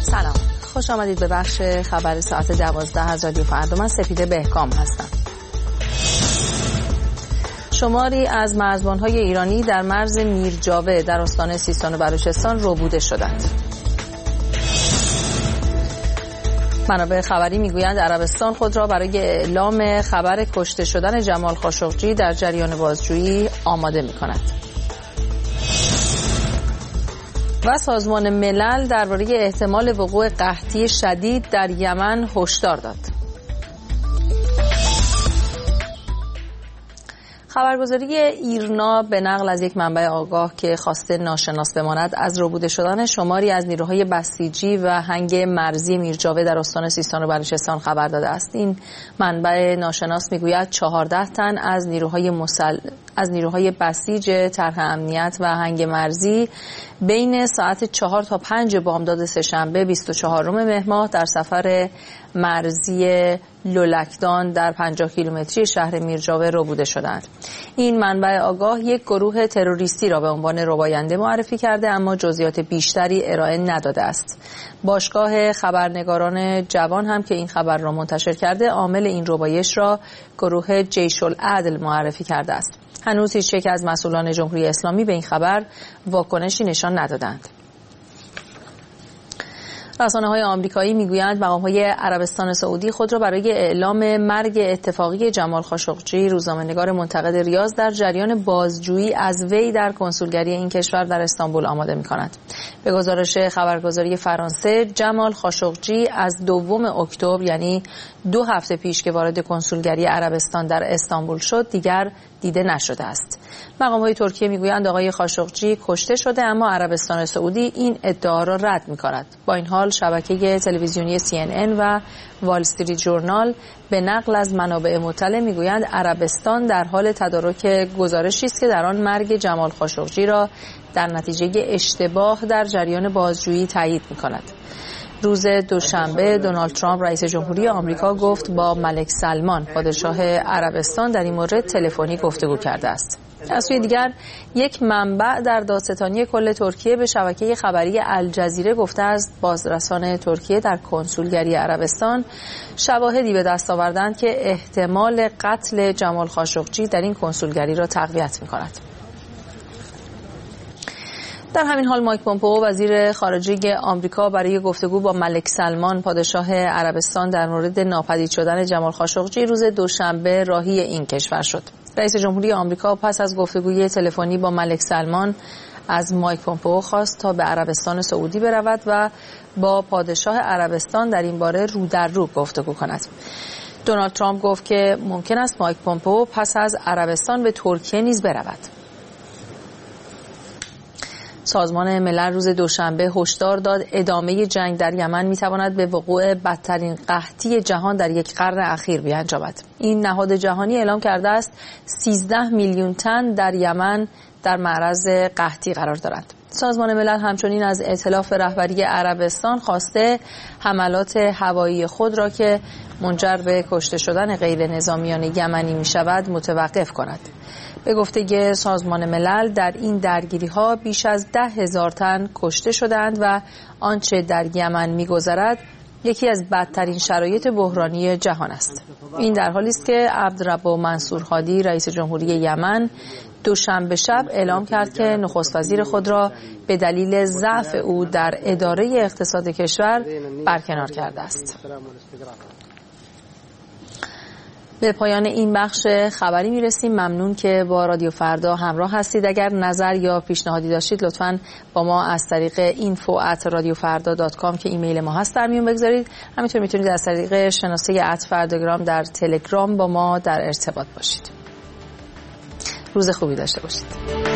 سلام، خوش آمدید به بخش خبر ساعت 12 از رادیو فردا. من سپیده بهکام هستم. شماری از مرزبان‌های ایرانی در مرز میرجاوه در استان سیستان و بلوچستان ربوده شدند. منابع خبری میگویند عربستان خود را برای اعلام خبر کشته شدن جمال خاشقجی در جریان بازجویی آماده می‌کند. و سازمان ملل درباره احتمال وقوع قحطی شدید در یمن هشدار داد. خبرگزاری ایرنا به نقل از یک منبع آگاه که خواسته ناشناس بماند از ربوده شدن شماری از نیروهای بسیجی و هنگ مرزی میرجاوه در استان سیستان و بلوچستان خبر داده است. این منبع ناشناس میگوید 14 تن از نیروهای بسیج طرح امنیت و هنگ مرزی بین ساعت 4 تا 5 بامداد سه‌شنبه 24 مهر ماه در سفر مرزی لولکدان در 50 کیلومتری شهر میرجاوه ربوده شدند. این منبع آگاه یک گروه تروریستی را به عنوان رباینده معرفی کرده اما جزئیات بیشتری ارائه نداده است. باشگاه خبرنگاران جوان هم که این خبر را منتشر کرده عامل این ربایش را گروه جیش العدل معرفی کرده است. هنوز هیچ یک از مسئولان جمهوری اسلامی به این خبر واکنشی نشان ندادند. رسانه‌های آمریکایی میگویند مقام‌های عربستان سعودی خود را برای اعلام مرگ اتفاقی جمال خاشقجی، روزنامه‌نگار منتقد ریاض، در جریان بازجویی از وی در کنسولگری این کشور در استانبول آماده می‌کند. به گزارش خبرگزاری فرانسه، جمال خاشقجی از 2 اکتبر یعنی 2 هفته پیش که وارد کنسولگری عربستان در استانبول شد دیگر دیده نشده است. مقام‌های ترکیه میگویند آقای خاشقجی کشته شده اما عربستان سعودی این ادعا را رد می‌کند. با این حال شبکه تلویزیونی CNN و وال استریت ژورنال به نقل از منابع مطلع میگویند عربستان در حال تدارک گزارشی است که در آن مرگ جمال خاشقجی را در نتیجه اشتباه در جریان بازجویی تایید می‌کند. روز دوشنبه دونالد ترامپ رئیس جمهوری آمریکا گفت با ملک سلمان پادشاه عربستان در این مورد تلفنی گفتگو کرده است. از سوی دیگر یک منبع در دادستانی کل ترکیه به شبکه خبری الجزیره گفته است بازرسان ترکیه در کنسولگری عربستان شواهدی به دست آوردند که احتمال قتل جمال خاشقجی در این کنسولگری را تقویت می‌کند. در همین حال مایک پومپئو وزیر خارجه آمریکا برای گفتگو با ملک سلمان پادشاه عربستان در مورد ناپدید شدن جمال خاشقجی روز دوشنبه راهی این کشور شد. رئیس جمهوری آمریکا پس از گفتگوی تلفنی با ملک سلمان از مایک پومپئو خواست تا به عربستان سعودی برود و با پادشاه عربستان در این باره رو در رو گفتگو کند. دونالد ترامپ گفت که ممکن است مایک پومپئو پس از عربستان به ترکیه نیز برود. سازمان ملل روز دوشنبه هشدار داد ادامه جنگ در یمن میتواند به وقوع بدترین قحطی جهان در یک قرن اخیر بیانجامد. این نهاد جهانی اعلام کرده است 13 میلیون تن در یمن در معرض قحطی قرار دارند. سازمان ملل همچنین از ائتلاف رهبری عربستان خواسته حملات هوایی خود را که منجر به کشته شدن غیر نظامیان یمنی می شود متوقف کند. به گفته سازمان ملل در این درگیری‌ها بیش از 10,000 تن کشته شدند و آنچه در یمن می‌گذرد یکی از بدترین شرایط بحرانی جهان است. این در حالی است که عبدالرب منصور هادی رئیس جمهوری یمن دوشنبه شب اعلام کرد که نخست وزیر خود را به دلیل ضعف او در اداره اقتصاد کشور برکنار کرده است. به پایان این بخش خبری میرسیم. ممنون که با رادیو فردا همراه هستید. اگر نظر یا پیشنهادی داشتید لطفاً با ما از طریق info@radiofarda.com که ایمیل ما هست در میون بگذارید. همینطور میتونید از طریق شناسه @فرداگرام در تلگرام با ما در ارتباط باشید. روز خوبی داشته باشید.